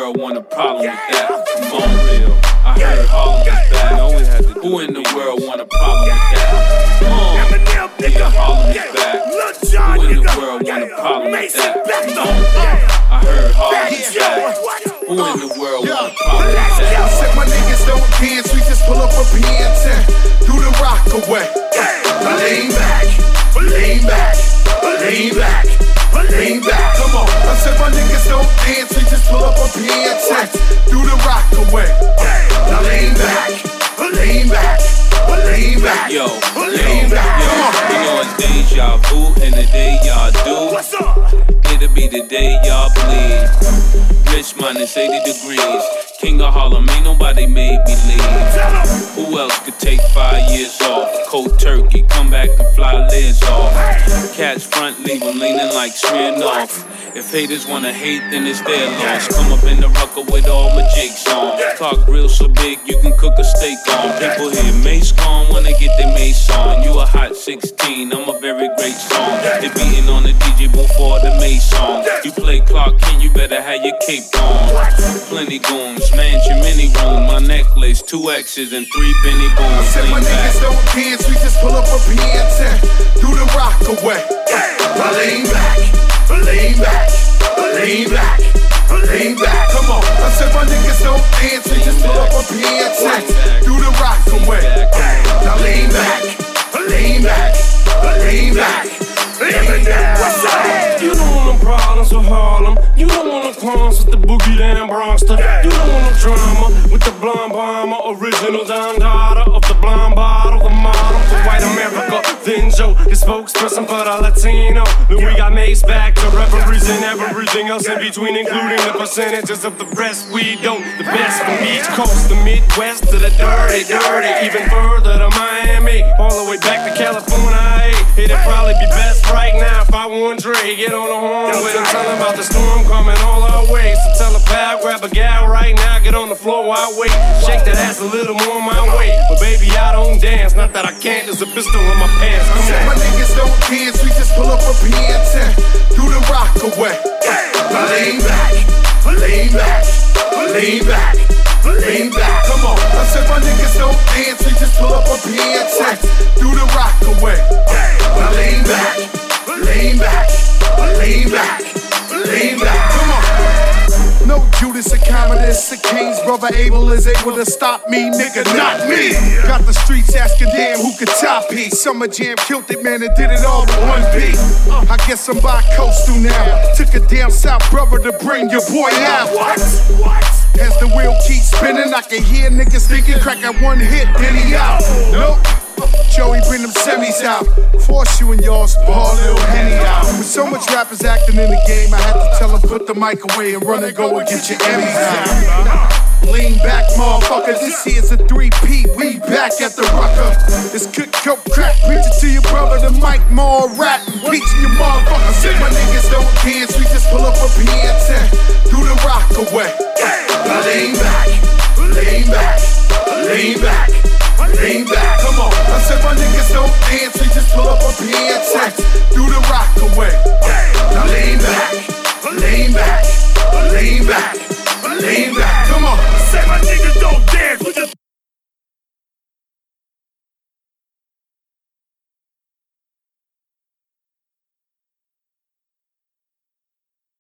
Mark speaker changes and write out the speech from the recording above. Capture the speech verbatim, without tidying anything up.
Speaker 1: world want a problem with that? Come on, real. I heard Harlem is back. Know we had to. Who in the world want a problem with that? Come on. Yeah, Harlem is back. Who in the world want a problem with that? Come on. I heard Harlem is back. Who in the world want a problem with that?
Speaker 2: I said my niggas don't dance, we just pull up a pants and do the rock away. Lean back, lean back, lean back, lean back. Come on. I said my niggas don't dance, we just pull up a pants and do the rock away. Now lean back, lean back, lean back.
Speaker 1: Yo,
Speaker 2: lean
Speaker 1: yo,
Speaker 2: back.
Speaker 1: yo, you know it's deja vu, and the day y'all do, it'll be the day y'all bleed. Rich minus eighty degrees, king of Harlem, ain't nobody made me leave. Who else could take five years off? Cold turkey, come back and fly lids off. Catch front, leave them leaning like Smirnoff. If haters wanna hate, then it's their loss. Come up in the rucker with all my jigs on. Talk real so big, you can cook a steak on. People hear Mace gone when they get their Mace on. You a hot sixteen, I'm a very great song. They beating on the D J booth for the Mace song. You play Clark Kent, you better have your cape on. Plenty goons, mansion, mini room. My necklace, two X's and three Benny
Speaker 2: I
Speaker 1: Booms.
Speaker 2: said my niggas don't dance, we just pull up a pants and do the rock away. Lean back, lean back, lean back, lean back. Come on. I said my niggas don't dance, we just pull up a pants and do the rock away. Now lean back, lean back, lean back, lean back. What's up?
Speaker 3: You don't want no problems with Harlem. You don't want no clones with the boogie down Bronxter. You don't want no drama with the blonde bomber. Original Don Dada of the blonde bottle. The model for white America. Then Joe, the spokesperson for the Latino. Then we got Mace back to referees and everything else in between, including the percentages of the rest we don't. The best from each coast, the Midwest to the dirty, dirty. Even further to Miami, all the way back to California. It'd probably be best right now if I want Dre. Get on the horn with him, tell him about the storm coming all our way. So tell a pal, grab a gal right now, get on the floor while I wait. Shake that ass a little more my way. But baby, I don't dance, not that I can't, there's a pistol in my pants. Come on.
Speaker 2: My niggas don't dance, we just pull up a pants and do the rock away. Lean back, lean back, lean back, lean back. Come on. I said my niggas don't dance, we just pull up a pants and do the rock away. Lean back, lean back, lean back, lean back. Come on. No Judas or Commodus, the King's brother Abel is able to stop me, nigga, not me. Got the streets asking, damn, who could top me? Summer Jam killed it, man, and did it all with one beat. I guess I'm bi-coastal now. Took a damn South brother to bring your boy out. What? What? As the wheel keeps spinning, I can hear niggas thinking, crack at one hit, then he out. Nope. Joey, bring them semis out. Force you and y'all ball little Henny out. With so much rappers acting in the game, I had to tell them put the mic away and run and go and get your Emmys out. Lean back, motherfucker. This here's a three-peat. We back at the rucker. It's good coke crack. Preach it to your brother. The mic more rap. Teaching your motherfucker. Say my niggas don't dance. We just pull up a pants and do the rock away. Lean back, lean back, lean back. Lean back, come on. I said my niggas don't dance, we just pull up a pants and